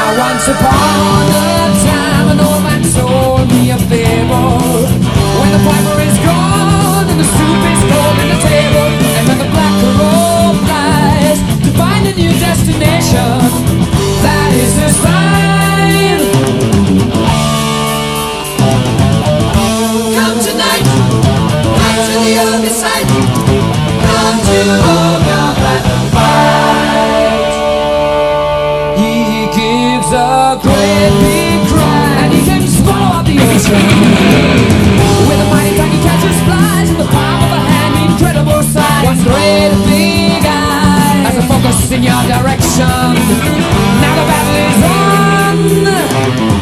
Once upon a time an old man told me a fable. When the piper is gone and the soup is cold on the table, and when the black robe flies to find a new destination, that is his time. Come tonight, come to the other side, come to Ogre Black fight. He gives a great big cry and he can swallow up the ocean. With a mighty tiny catches flies in the palm of a hand, incredible size. One great big eye as a focus in your direction. Now the battle is on.